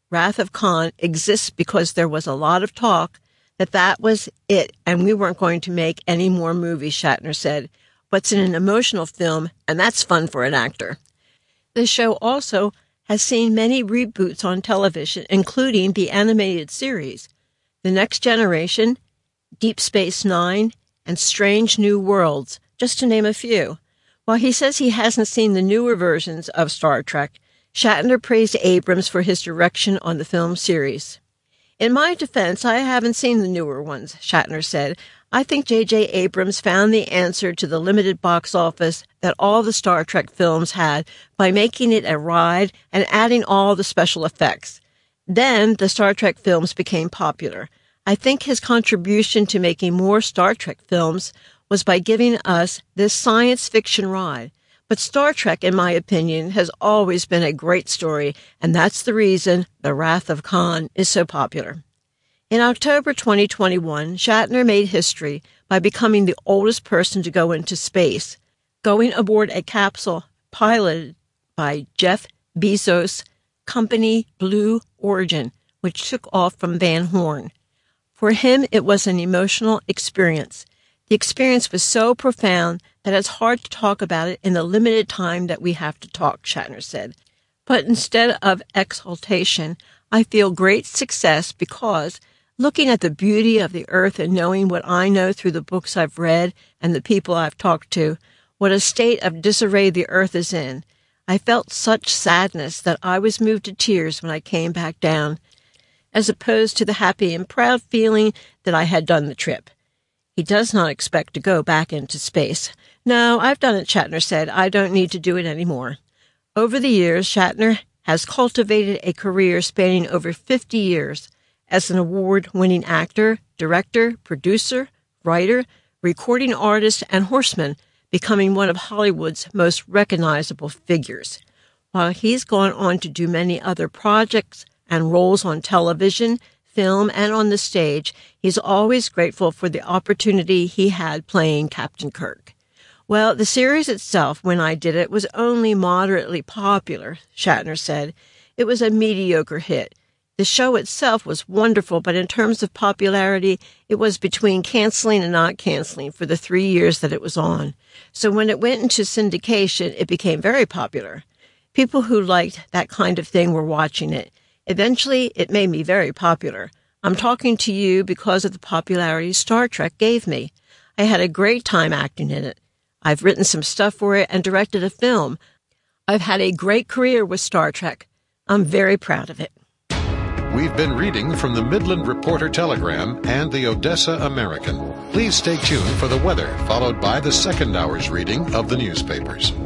Wrath of Khan exists because there was a lot of talk that was it and we weren't going to make any more movies, Shatner said. But it's an emotional film, and that's fun for an actor. The show also has seen many reboots on television, including the animated series, The Next Generation, Deep Space Nine, and Strange New Worlds, just to name a few. While he says he hasn't seen the newer versions of Star Trek, Shatner praised Abrams for his direction on the film series. In my defense, I haven't seen the newer ones, Shatner said. I think J.J. Abrams found the answer to the limited box office that all the Star Trek films had by making it a ride and adding all the special effects. Then the Star Trek films became popular. I think his contribution to making more Star Trek films was by giving us this science fiction ride. But Star Trek, in my opinion, has always been a great story, and that's the reason The Wrath of Khan is so popular. In October 2021, Shatner made history by becoming the oldest person to go into space, going aboard a capsule piloted by Jeff Bezos' company Blue Origin, which took off from Van Horn. For him, it was an emotional experience. The experience was so profound that it's hard to talk about it in the limited time that we have to talk, Shatner said. But instead of exaltation, I feel great success because, looking at the beauty of the earth and knowing what I know through the books I've read and the people I've talked to, what a state of disarray the earth is in, I felt such sadness that I was moved to tears when I came back down, as opposed to the happy and proud feeling that I had done the trip. He does not expect to go back into space. No, I've done it, Shatner said. I don't need to do it anymore. Over the years, Shatner has cultivated a career spanning over 50 years as an award-winning actor, director, producer, writer, recording artist, and horseman, becoming one of Hollywood's most recognizable figures. While he's gone on to do many other projects and roles on television, film, and on the stage, he's always grateful for the opportunity he had playing Captain Kirk. Well, the series itself, when I did it, was only moderately popular, Shatner said. It was a mediocre hit. The show itself was wonderful, but in terms of popularity, it was between canceling and not canceling for the 3 years that it was on. So when it went into syndication, it became very popular. People who liked that kind of thing were watching it. Eventually, it made me very popular. I'm talking to you because of the popularity Star Trek gave me. I had a great time acting in it. I've written some stuff for it and directed a film. I've had a great career with Star Trek. I'm very proud of it. We've been reading from the Midland Reporter Telegram and the Odessa American. Please stay tuned for the weather, followed by the second hour's reading of the newspapers.